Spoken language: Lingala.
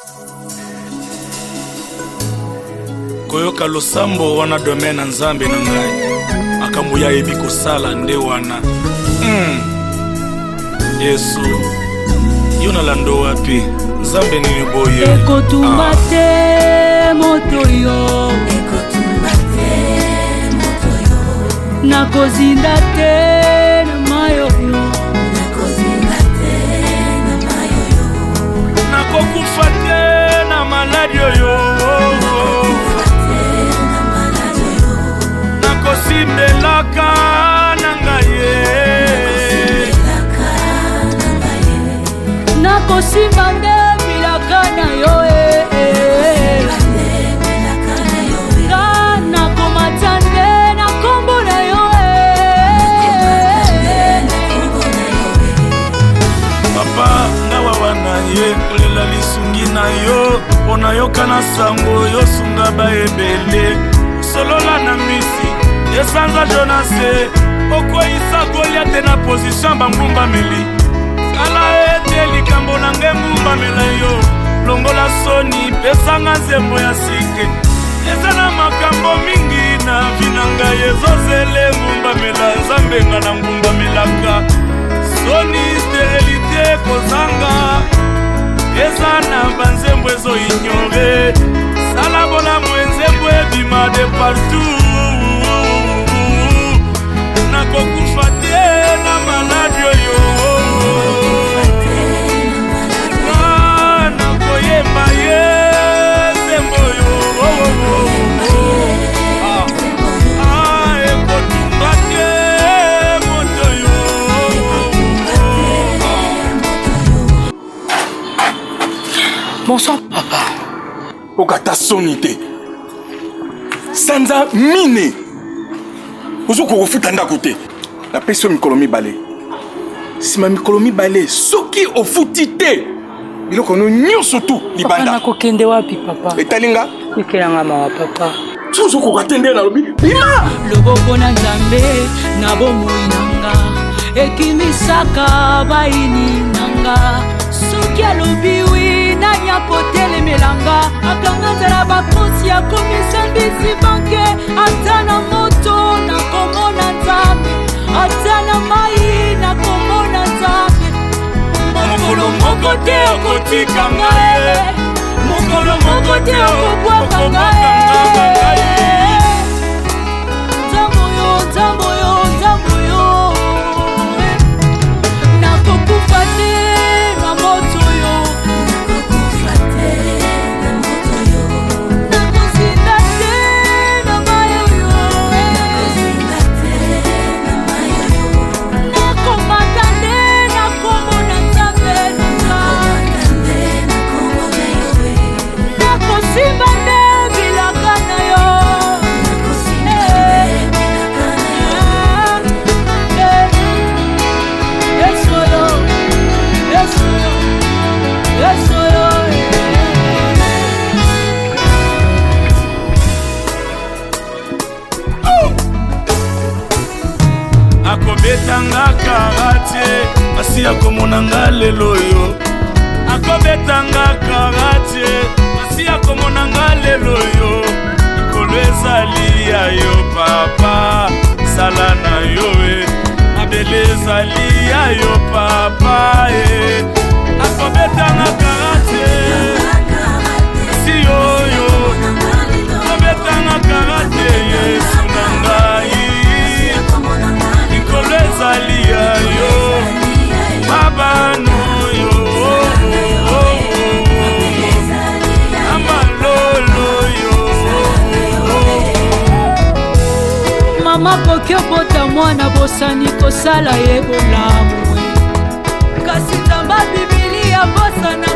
Koyoka losambo wana domaine nzambe na ngai makambo ya yebi kosala nde wana Yesu yona lando wapi nzambe nini boye ekotumba te moto yo nakozinda te na mayo yo nakokufa te na maladi yo nakosimbelaka na ngai nakosimba nde bilaka na yo nga nakomata nde na kombo na yo papa ngawa wana ye kolela lisungi na yo mpona yokana sango yosunga baebele solola na misi esanza Jonase okoyisa Goliate na position bangumbameli kala ete likambo na nge ngumbamela yo longola soni pesanga nzembo ya sike eza na makambo mingi na vina ngai ezozele ngumbamela nzambe nga na ngumbamelaka soni sterilite kozanga eza na banzembo ezoignore sala bolamu enzembo ebima de partout nakokufa te na maladi oyo nakoyemba ye nzembo oyo ekotumba te moto yo bonsoir papa okata soni te sanza mine ozo kofuta ndako te napesi yo mikolo mibale sima mikolo mibale soki ofuti te biloko no nyonso tu libanda nakokende wapi papa etalinga ekelanga mawa papa sozo kokatende na lobi bima loboko na nzambe na bomoi nanga ekimisaka baini nanga soki alobi wi nanya potelemelanga akanga nzala bakonsi ya komisa mbisi banke ata na moto na komona nzambe ata na mai na komona nzambe mokolo moko te okotika ngai mokolo moko te okobwaka ngai nzambo yo nakokufa te na moto yo nakozinda te na mayo yo nakomata nde na kombo na nzambe nakosimba nde bilaka na yo akobetanga karate asi akomonanga lelo yo akobetanga karate asi akomonanga lelo yo ikolo ezali ya yo papa sala na yo mabele ezali ya yo papa akobetanga karate si yoyo akobetanga karate yesu na ngai ikolo ezali ya yo babano yo amalolo yo mama koki obota mwana bosani kosala ye bolamu kasi nzamba bibilia bosana